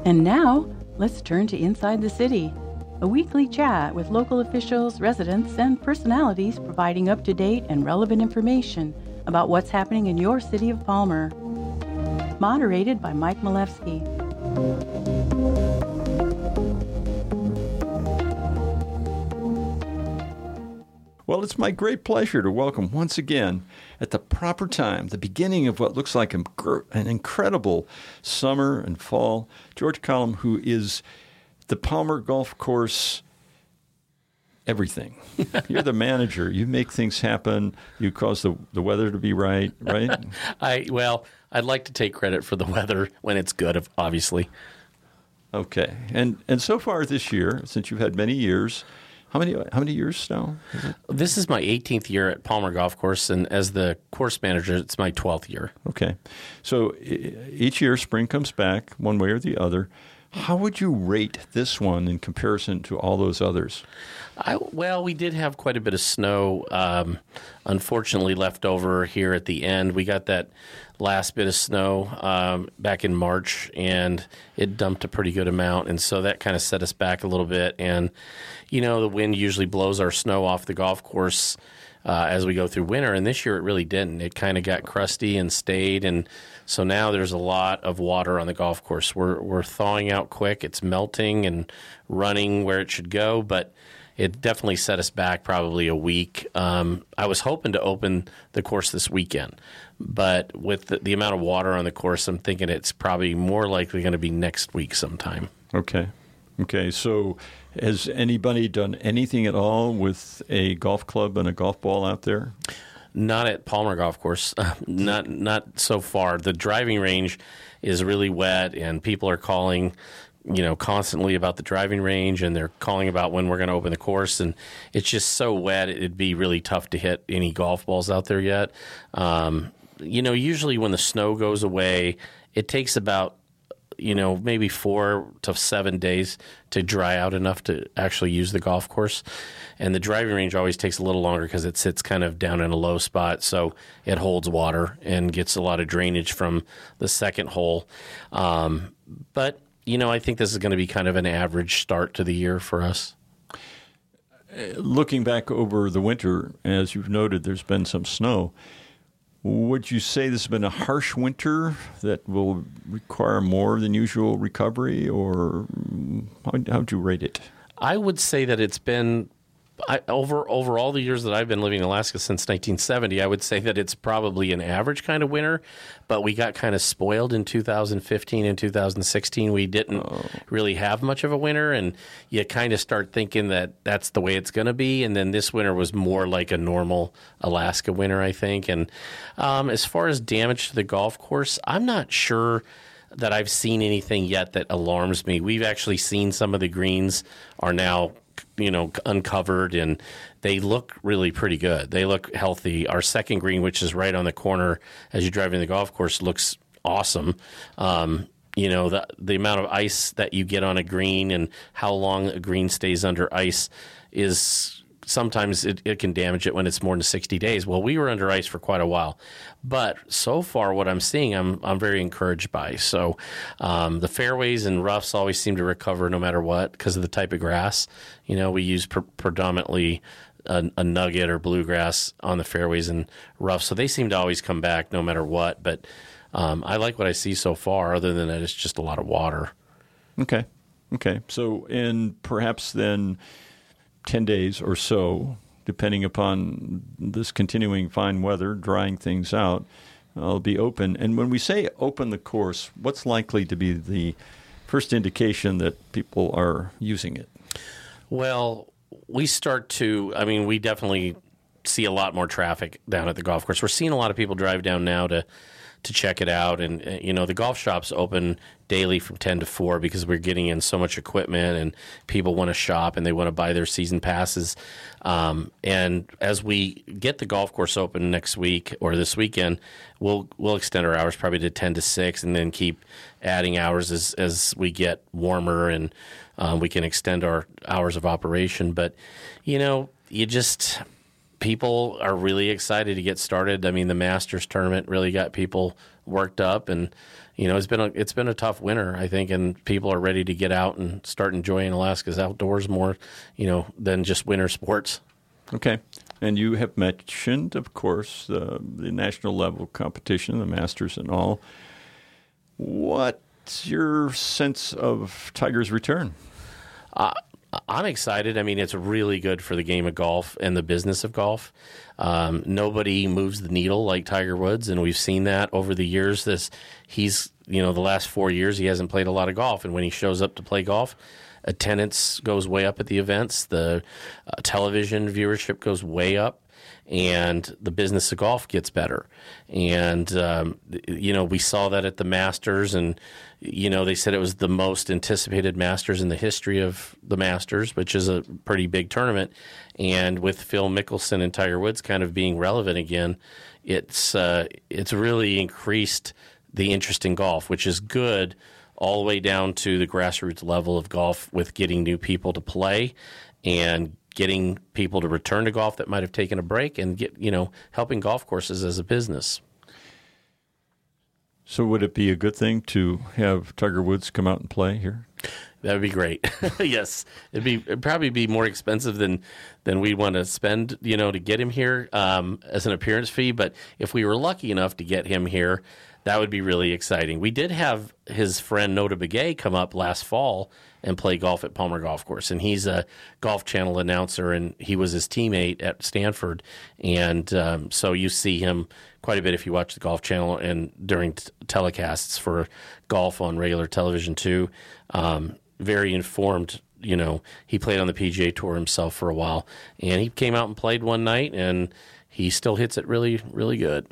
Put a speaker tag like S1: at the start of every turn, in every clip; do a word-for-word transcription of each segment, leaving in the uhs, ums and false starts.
S1: And now, let's turn to Inside the City, a weekly chat with local officials, residents, and personalities providing up-to-date and relevant information about what's happening in your city of Palmer. Moderated by Mike Malevsky.
S2: Well, it's my great pleasure to welcome once again, at the proper time, the beginning of what looks like an incredible summer and fall, George Collum, who is the Palmer Golf Course everything. You're the manager. You make things happen. You cause the, the weather to be right, right?
S3: I Well, I'd like to take credit for the weather when it's good, obviously.
S2: Okay. And and so far this year, since you've had many years, How many how many years now? Is it?
S3: This is my eighteenth year at Palmer Golf Course, and as the course manager, it's my twelfth year.
S2: Okay. So each year spring comes back one way or the other. How would you rate this one in comparison to all those others?
S3: I, well, we did have quite a bit of snow, um, unfortunately, left over here at the end. We got that last bit of snow um, back in March, and it dumped a pretty good amount, and so that kind of set us back a little bit. And, you know, the wind usually blows our snow off the golf course uh, as we go through winter, and this year it really didn't. It kind of got crusty and stayed, and so now there's a lot of water on the golf course. We're, we're thawing out quick. It's melting and running where it should go, but it definitely set us back probably a week. Um, I was hoping to open the course this weekend, but with the, the amount of water on the course, I'm thinking it's probably more likely going to be next week sometime. Okay.
S2: Okay. So has anybody done anything at all with a golf club and a golf ball out there?
S3: Not at Palmer Golf Course. Uh, not not so far. The driving range is really wet, and people are calling, you know, constantly about the driving range, and they're calling about when we're going to open the course, and it's just so wet it'd be really tough to hit any golf balls out there yet. Um, you know, usually when the snow goes away, it takes about, you know, maybe four to seven days to dry out enough to actually use the golf course. And the driving range always takes a little longer because it sits kind of down in a low spot, so it holds water and gets a lot of drainage from the second hole. Um, but You know, I think this is going to be kind of an average start to the year for us.
S2: Looking back over the winter, as you've noted, there's been some snow. Would you say this has been a harsh winter that will require more than usual recovery, or how would you rate it?
S3: I would say that it's been I, over over all the years that I've been living in Alaska since nineteen seventy, I would say that it's probably an average kind of winter, but we got kind of spoiled in two thousand fifteen and two thousand sixteen. We didn't oh. really have much of a winter, and you kind of start thinking that that's the way it's going to be, and then this winter was more like a normal Alaska winter, I think. And um, as far as damage to the golf course, I'm not sure that I've seen anything yet that alarms me. We've actually seen some of the greens are now, you know, uncovered, and they look really pretty good. They look healthy. Our second green, which is right on the corner as you drive in the golf course, looks awesome. Um, you know, the the amount of ice that you get on a green and how long a green stays under ice is sometimes it, it can damage it when it's more than sixty days. Well, we were under ice for quite a while, but so far what I'm seeing, I'm I'm very encouraged by. So um, the fairways and roughs always seem to recover no matter what because of the type of grass. You know, we use pre- predominantly a, a nugget or bluegrass on the fairways and roughs, so they seem to always come back no matter what. But um, I like what I see so far. Other than that, it's just a lot of water.
S2: Okay, okay. So and perhaps then ten days or so, depending upon this continuing fine weather, drying things out, I'll be open. And when we say open the course, what's likely to be the first indication that people are using it?
S3: Well, we start to, I mean, we definitely see a lot more traffic down at the golf course. We're seeing a lot of people drive down now to to check it out. And, you know, the golf shop's open daily from ten to four because we're getting in so much equipment and people want to shop and they want to buy their season passes. Um, and as we get the golf course open next week or this weekend, we'll we'll extend our hours probably to ten to six and then keep adding hours as, as we get warmer and um, we can extend our hours of operation. But, you know, you just... people are really excited to get started. I mean, the Masters tournament really got people worked up, and you know, it's been a, it's been a tough winter, I think, and people are ready to get out and start enjoying Alaska's outdoors more, you know, than just winter sports.
S2: Okay. And you have mentioned, of course, uh, the national level competition, the Masters and all. What's your sense of Tiger's return?
S3: Uh, I'm excited. I mean, it's really good for the game of golf and the business of golf. Um, nobody moves the needle like Tiger Woods, and we've seen that over the years. This he's, you know, the last four years he hasn't played a lot of golf, and when he shows up to play golf, attendance goes way up at the events. The uh, television viewership goes way up, and the business of golf gets better. And, um, you know, we saw that at the Masters, and, you know, they said it was the most anticipated Masters in the history of the Masters, which is a pretty big tournament. And with Phil Mickelson and Tiger Woods kind of being relevant again, it's uh, it's really increased the interest in golf, which is good all the way down to the grassroots level of golf with getting new people to play and getting people to return to golf that might have taken a break, and get, you know, helping golf courses as a business.
S2: So would it be a good thing to have Tiger Woods come out and play here?
S3: That would be great. Yes, it'd be it'd probably be more expensive than than we want to spend, you know, to get him here um, as an appearance fee. But if we were lucky enough to get him here, that would be really exciting. We did have his friend Nota Begay come up last fall and play golf at Palmer Golf Course, and he's a Golf Channel announcer, and he was his teammate at Stanford, and um, so you see him quite a bit if you watch the Golf Channel and during t- telecasts for golf on regular television too. Um, very informed. You know, he played on the P G A Tour himself for a while, and he came out and played one night, and he still hits it really, really good.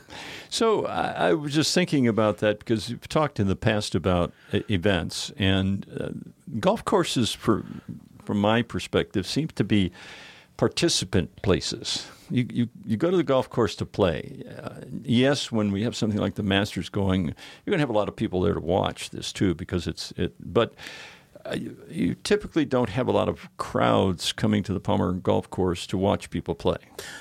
S2: So I, I was just thinking about that because you've talked in the past about uh, events, and uh, golf courses, for, from my perspective, seem to be participant places. You, you you go to the golf course to play. Uh, yes, when we have something like the Masters going, you're going to have a lot of people there to watch this too, because it's it. But uh, you, you typically don't have a lot of crowds coming to the Palmer Golf Course to watch people play.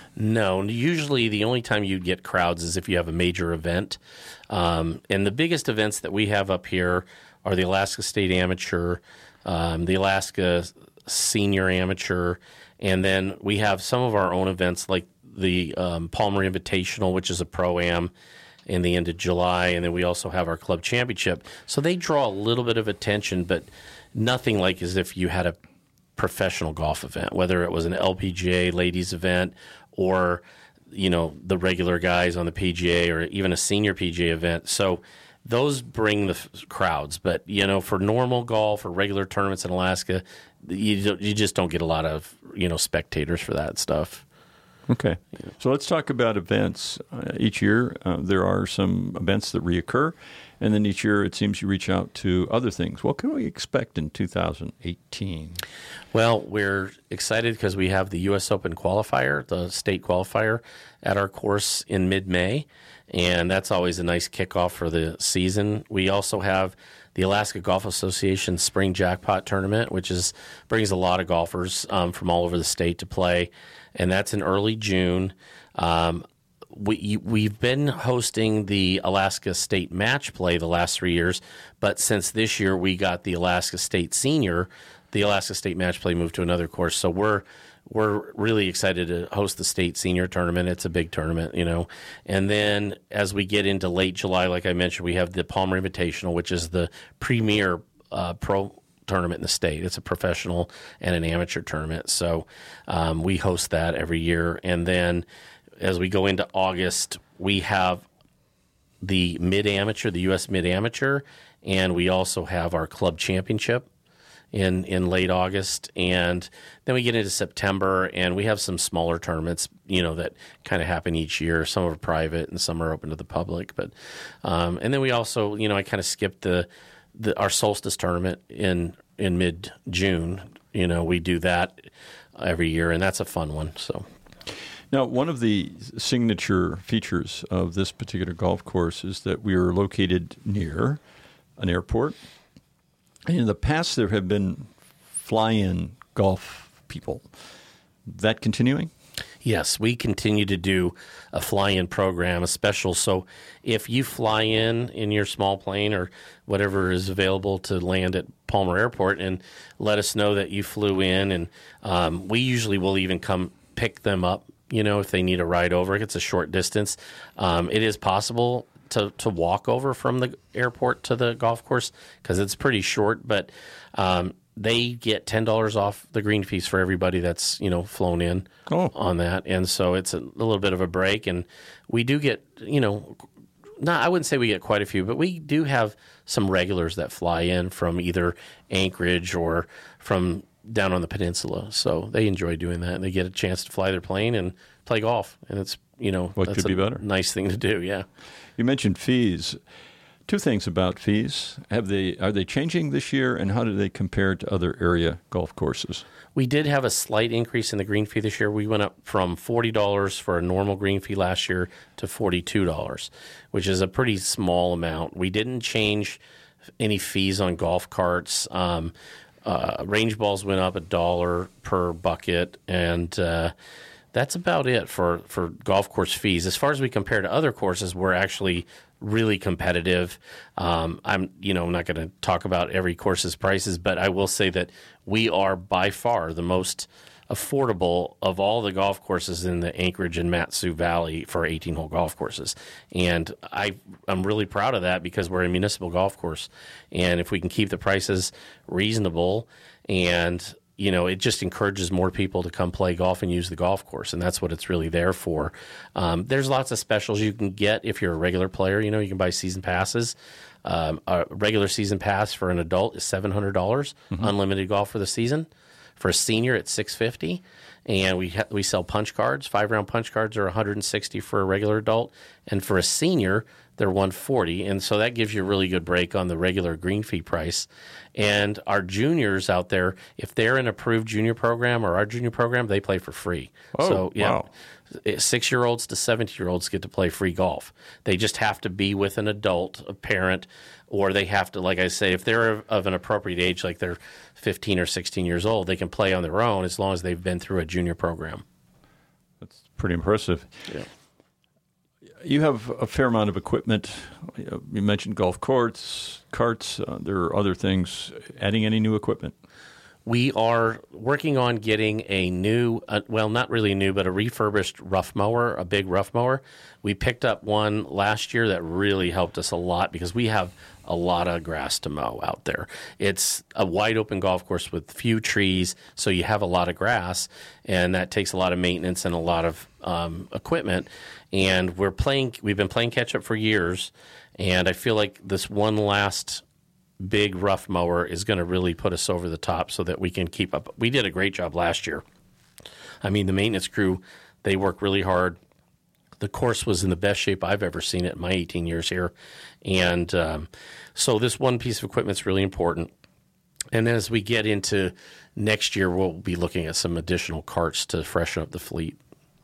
S3: No, usually the only time you get crowds is if you have a major event. Um, and the biggest events that we have up here are the Alaska State Amateur, um, the Alaska Senior Amateur, and then we have some of our own events like the um, Palmer Invitational, which is a Pro-Am in the end of July, and then we also have our Club Championship. So they draw a little bit of attention, but nothing like as if you had a professional golf event, whether it was an L P G A ladies event or, you know, the regular guys on the P G A or even a senior P G A event. So those bring the f- crowds. But, you know, for normal golf or regular tournaments in Alaska, you don't, you just don't get a lot of, you know, spectators for that stuff.
S2: Okay. So let's talk about events. Uh, each year uh, there are some events that reoccur, and then each year it seems you reach out to other things. What can we expect in two thousand eighteen?
S3: Well, we're excited because we have the U S Open qualifier, the state qualifier, at our course in mid-May, and that's always a nice kickoff for the season. We also have the Alaska Golf Association Spring Jackpot Tournament, which is brings a lot of golfers um, from all over the state to play, and that's in early June. Um, we, we've been hosting the Alaska State Match Play the last three years, but since this year we got the Alaska State Senior, the Alaska State Match Play moved to another course, so we're we're really excited to host the State Senior Tournament. It's a big tournament, you know. And then as we get into late July, like I mentioned, we have the Palmer Invitational, which is the premier uh, pro tournament in the state. It's a professional and an amateur tournament. So um, we host that every year. And then as we go into August, we have the mid-amateur, the U S mid-amateur, and we also have our club championship in, in late August. And then we get into September, and we have some smaller tournaments, you know, that kind of happen each year. Some are private and some are open to the public. But um, and then we also, you know, I kind of skipped the, the our solstice tournament in in mid-June. You know, we do that every year, and that's a fun one. So.
S2: Now, one of the signature features of this particular golf course is that we are located near an airport. In the past, there have been fly-in golf people. That continuing?
S3: Yes, we continue to do a fly-in program, a special. So if you fly in in your small plane or whatever is available to land at Palmer Airport and let us know that you flew in, and um, we usually will even come pick them up, you know, if they need a ride over. It's a short distance. Um, it is possible to, to walk over from the airport to the golf course because it's pretty short, but um, they get ten dollars off the green fees for everybody that's, you know, flown in
S2: oh.
S3: on that. And so it's a, a little bit of a break. And we do get, you know, not, I wouldn't say we get quite a few, but we do have some regulars that fly in from either Anchorage or from down on the peninsula. So they enjoy doing that. And they get a chance to fly their plane and play golf. And it's, you know,
S2: what
S3: that's
S2: could be
S3: a
S2: better?
S3: Nice thing to do. Yeah.
S2: You mentioned fees. Two things about fees. Have they are they changing this year, and how do they compare to other area golf courses?
S3: We did have a slight increase in the green fee this year. We went up from forty dollars for a normal green fee last year to forty-two dollars, which is a pretty small amount. We didn't change any fees on golf carts. Um, uh, range balls went up a dollar per bucket, and uh, that's about it for, for golf course fees. As far as we compare to other courses, we're actually really competitive. Um, I'm, you know, I'm not going to talk about every course's prices, but I will say that we are by far the most affordable of all the golf courses in the Anchorage and Mat-Su Valley for eighteen-hole golf courses. And I, I'm really proud of that because we're a municipal golf course. And if we can keep the prices reasonable and you know, it just encourages more people to come play golf and use the golf course, and that's what it's really there for. Um, there's lots of specials you can get if you're a regular player. You know, you can buy season passes. Um, a regular season pass for an adult is seven hundred dollars, mm-hmm. unlimited golf for the season. For a senior, it's six hundred fifty dollars, and we ha- we sell punch cards. Five-round punch cards are one hundred sixty dollars for a regular adult, and for a senior, they're one hundred forty dollars, and so that gives you a really good break on the regular green fee price. And our juniors out there, if they're an approved junior program or our junior program, they play for free.
S2: Oh,
S3: so, yeah,
S2: wow.
S3: six-year-olds to seventeen-year-olds get to play free golf. They just have to be with an adult, a parent, or they have to, like I say, if they're of an appropriate age, like they're fifteen or sixteen years old, they can play on their own as long as they've been through a junior program.
S2: That's pretty impressive.
S3: Yeah.
S2: You have a fair amount of equipment. You mentioned golf courts, carts. Uh, there are other things. Adding any new equipment?
S3: We are working on getting a new, uh, well, not really new, but a refurbished rough mower, a big rough mower. We picked up one last year that really helped us a lot because we have a lot of grass to mow out there. It's a wide open golf course with few trees, so you have a lot of grass, and that takes a lot of maintenance and a lot of um, equipment. And we're playing, we've been playing catch up for years, and I feel like this one last big rough mower is going to really put us over the top so that we can keep up. We did a great job last year. I mean, the maintenance crew, they work really hard. The course was in the best shape I've ever seen it in my eighteen years here. And um, so this one piece of equipment is really important. And as we get into next year, we'll be looking at some additional carts to freshen up the fleet.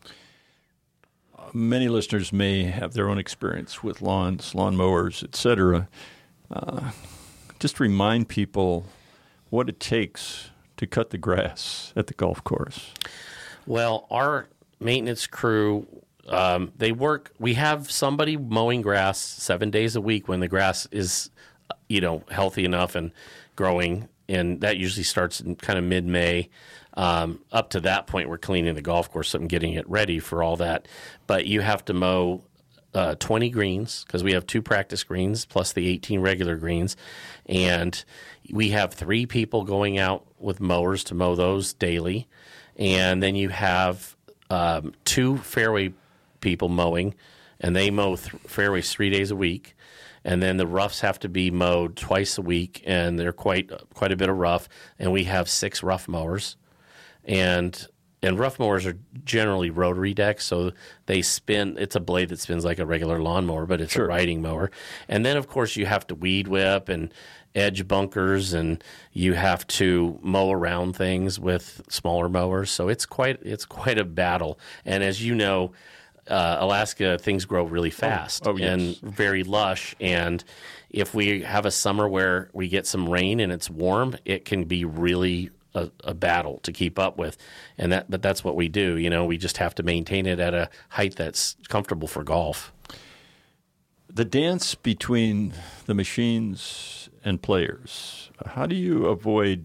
S2: Many listeners may have their own experience with lawns, lawn mowers, et cetera. Uh, just remind people what it takes to cut the grass at the golf course.
S3: Well, our maintenance crew, um, they work, we have somebody mowing grass seven days a week when the grass is, you know, healthy enough and growing, and that usually starts in kind of mid-May. Um, up to that point, we're cleaning the golf course and getting it ready for all that. But you have to mow uh, twenty greens because we have two practice greens plus the eighteen regular greens. And we have three people going out with mowers to mow those daily. And then you have um, two fairway people mowing, and they mow th- fairways three days a week. And then the roughs have to be mowed twice a week, and they're quite quite a bit of rough. And we have six rough mowers. And and rough mowers are generally rotary decks, so they spin. It's a blade that spins like a regular lawnmower, but it's
S2: sure.
S3: a riding mower. And then, of course, you have to weed whip and edge bunkers, and you have to mow around things with smaller mowers. So it's quite it's quite a battle. And as you know, uh, Alaska, things grow really fast
S2: oh, oh, yes.
S3: and very lush. And if we have a summer where we get some rain and it's warm, it can be really a, a battle to keep up with, and that but that's what we do. You know, we just have to maintain it at a height that's comfortable for golf.
S2: The dance between the machines and players, how do you avoid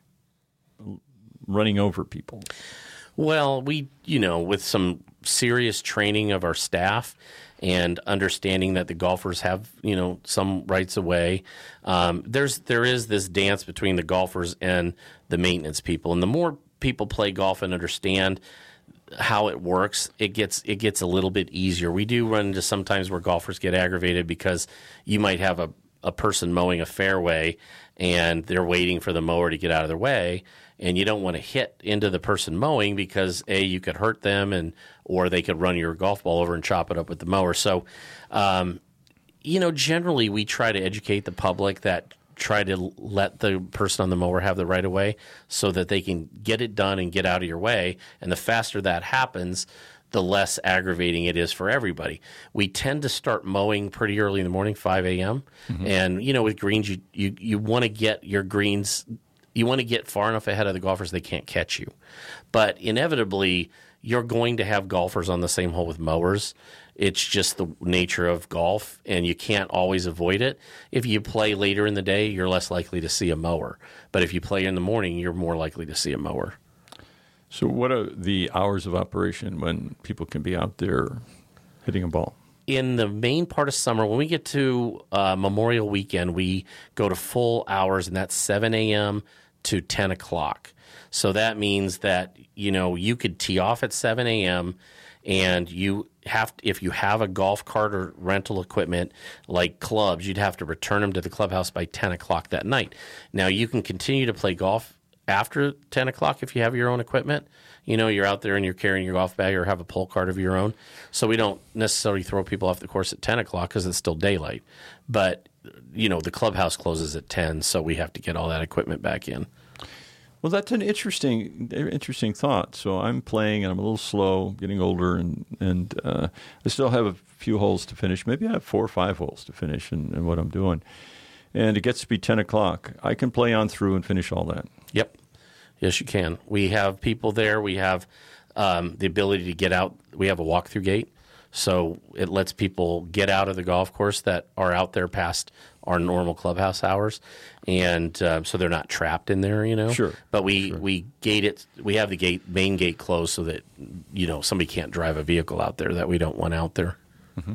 S2: running over people?
S3: Well, we, you know, with some serious training of our staff and understanding that the golfers have, you know, some rights of way, um, there's there is this dance between the golfers and the maintenance people. And the more people play golf and understand how it works, it gets it gets a little bit easier. We do run into sometimes where golfers get aggravated because you might have a, a person mowing a fairway and they're waiting for the mower to get out of their way, and you don't want to hit into the person mowing because A, you could hurt them, and or they could run your golf ball over and chop it up with the mower. So, um, you know, generally we try to educate the public that try to let the person on the mower have the right of way so that they can get it done and get out of your way. And the faster that happens, the less aggravating it is for everybody. We tend to start mowing pretty early in the morning, five a.m. Mm-hmm. And, you know, with greens, you, you, you want to get your greens, you want to get far enough ahead of the golfers they can't catch you. But inevitably, you're going to have golfers on the same hole with mowers. It's just the nature of golf, and you can't always avoid it. If you play later in the day, you're less likely to see a mower. But if you play in the morning, you're more likely to see a mower.
S2: So what are the hours of operation when people can be out there hitting a ball?
S3: In the main part of summer, when we get to uh, Memorial Weekend, we go to full hours, and that's seven a.m. to ten o'clock. So that means that, you know, you could tee off at seven a.m., and you have to, if you have a golf cart or rental equipment like clubs, you'd have to return them to the clubhouse by ten o'clock that night. Now, you can continue to play golf after ten o'clock if you have your own equipment. You know, you're out there and you're carrying your golf bag or have a pull cart of your own. So we don't necessarily throw people off the course at ten o'clock because it's still daylight. But, you know, the clubhouse closes at ten, so we have to get all that equipment back in.
S2: Well, that's an interesting, interesting thought. So I'm playing, and I'm a little slow, getting older, and and uh, I still have a few holes to finish. Maybe I have four or five holes to finish in, in what I'm doing. And it gets to be ten o'clock. I can play on through and finish all that.
S3: Yep. Yes, you can. We have people there. We have um, the ability to get out. We have a walk-through gate, so it lets people get out of the golf course that are out there past our normal clubhouse hours, and uh, so they're not trapped in there, you know.
S2: Sure.
S3: But we,
S2: sure.
S3: we gate it. We have the gate main gate closed so that, you know, somebody can't drive a vehicle out there that we don't want out there.
S2: Mm-hmm.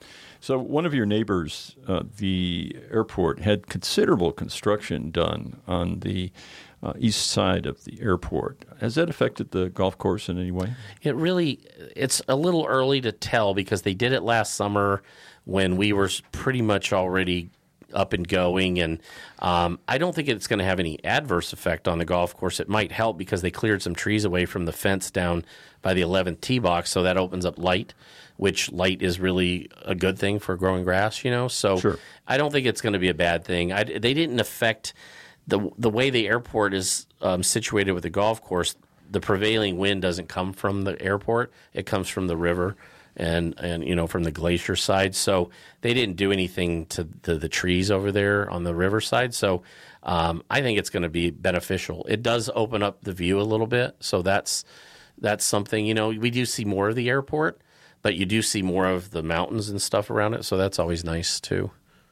S2: So one of your neighbors, uh, the airport, had considerable construction done on the uh, east side of the airport. Has that affected the golf course in any way?
S3: It really, it's a little early to tell because they did it last summer when we were pretty much already up and going, and um, I don't think it's going to have any adverse effect on the golf course. It might help because they cleared some trees away from the fence down by the eleventh tee box, so that opens up light, which light is really a good thing for growing grass, you know. So
S2: sure.
S3: I don't think it's going to be a bad thing. I, they didn't affect the the way the airport is um, situated with the golf course. The prevailing wind doesn't come from the airport; it comes from the river. And, and you know, from the glacier side. So they didn't do anything to the, the trees over there on the riverside. So um, I think it's going to be beneficial. It does open up the view a little bit. So that's that's something, you know, we do see more of the airport, but you do see more of the mountains and stuff around it. So that's always nice, too.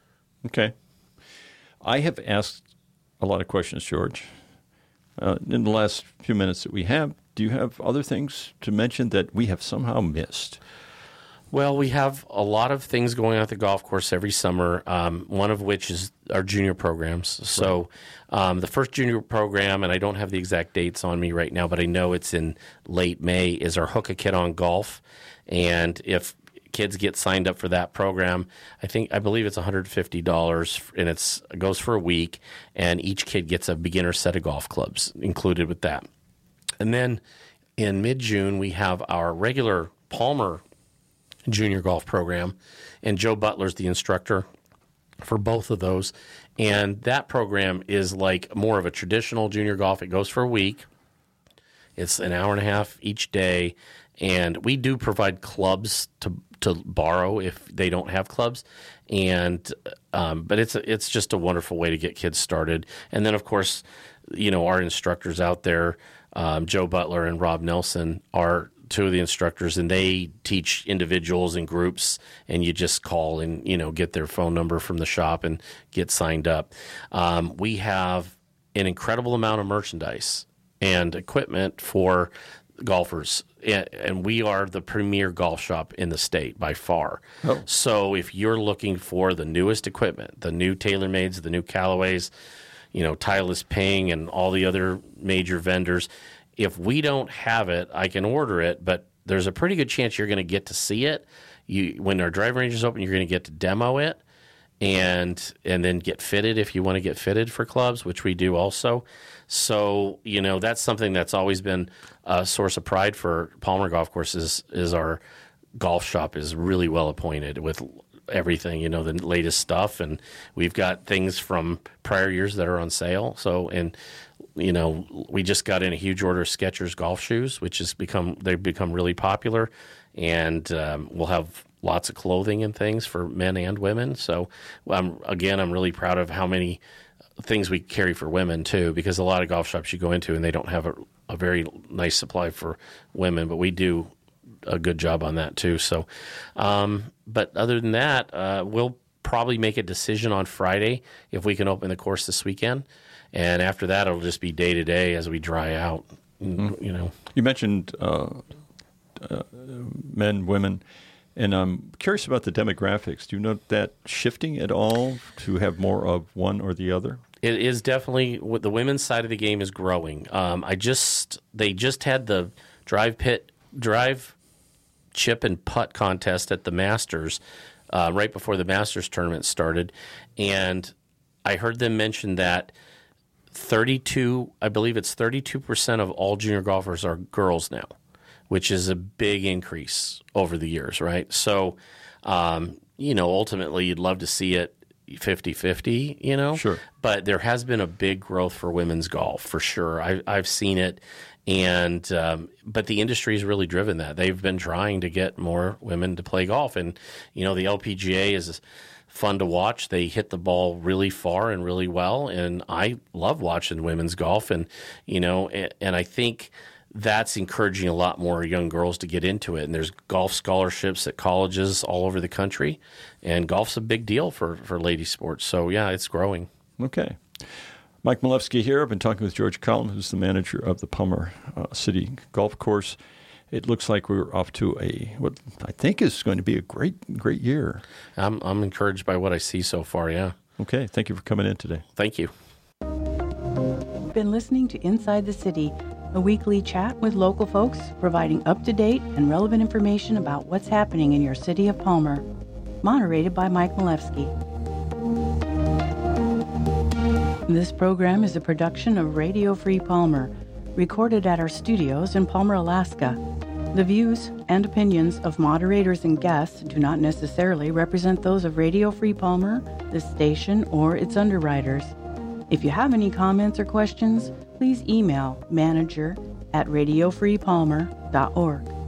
S2: Okay. I have asked a lot of questions, George. Uh, in the last few minutes that we have, do you have other things to mention that we have somehow missed?
S3: Well, we have a lot of things going on at the golf course every summer, um, one of which is our junior programs. So um, the first junior program, and I don't have the exact dates on me right now, but I know it's in late May, is our Hook a Kid on Golf. And if kids get signed up for that program, I think I believe it's one hundred fifty dollars, and it's, it goes for a week, and each kid gets a beginner set of golf clubs included with that. And then in mid-June, we have our regular Palmer junior golf program, and Joe Butler's the instructor for both of those. And that program is like more of a traditional junior golf. It goes for a week. It's an hour and a half each day, and we do provide clubs to to borrow if they don't have clubs. And um, but it's it's just a wonderful way to get kids started. And then, of course, you know, our instructors out there, um, Joe Butler and Rob Nelson, are two of the instructors, and they teach individuals and groups, and you just call and, you know, get their phone number from the shop and get signed up. Um, we have an incredible amount of merchandise and equipment for golfers, and we are the premier golf shop in the state by far. Oh. So if you're looking for the newest equipment, the new TaylorMades, the new Callaways, you know, Titleist Ping and all the other major vendors, if we don't have it, I can order it, but there's a pretty good chance you're going to get to see it. You, when our driving range is open, you're going to get to demo it and and then get fitted if you want to get fitted for clubs, which we do also. So, you know, that's something that's always been a source of pride for Palmer Golf Courses, is our golf shop is really well appointed with everything, you know, the latest stuff. And we've got things from prior years that are on sale. So, and, you know, we just got in a huge order of Skechers golf shoes, which has become, they've become really popular. And um, we'll have lots of clothing and things for men and women. So, um, again, I'm really proud of how many things we carry for women too, because a lot of golf shops you go into and they don't have a, a very nice supply for women, but we do a good job on that too. So, um, but other than that, uh, we'll probably make a decision on Friday if we can open the course this weekend, and after that, it'll just be day to day as we dry out. Mm-hmm. You know,
S2: you mentioned uh, uh, men, women. And I'm curious about the demographics. Do you note that shifting at all to have more of one or the other?
S3: It is definitely, the women's side of the game is growing. Um, I just, they just had the drive pit, drive, chip, and putt contest at the Masters uh, right before the Masters tournament started. And I heard them mention that thirty-two, I believe it's thirty-two percent of all junior golfers are girls now, which is a big increase over the years, right? So, um, you know, ultimately you'd love to see it fifty-fifty, you know?
S2: Sure.
S3: But there has been a big growth for women's golf, for sure. I, I've seen it, and um, but the industry's really driven that. They've been trying to get more women to play golf, and, you know, the L P G A is fun to watch. They hit the ball really far and really well, and I love watching women's golf, and, you know, and, and I think that's encouraging a lot more young girls to get into it. And there's golf scholarships at colleges all over the country, and golf's a big deal for, for lady sports. So, yeah, it's growing.
S2: Okay. Mike Milewski here. I've been talking with George Collum, who's the manager of the Palmer uh, City Golf Course. It looks like we're off to a what I think is going to be a great, great year.
S3: I'm I'm encouraged by what I see so far, yeah.
S2: Okay. Thank you for coming in today.
S3: Thank you.
S1: You've been listening to Inside the City, a weekly chat with local folks providing up-to-date and relevant information about what's happening in your city of Palmer. Moderated by Mike Milewski. This program is a production of Radio Free Palmer, recorded at our studios in Palmer, Alaska. The views and opinions of moderators and guests do not necessarily represent those of Radio Free Palmer, the station, or its underwriters. If you have any comments or questions, please email manager at radio free palmer dot org.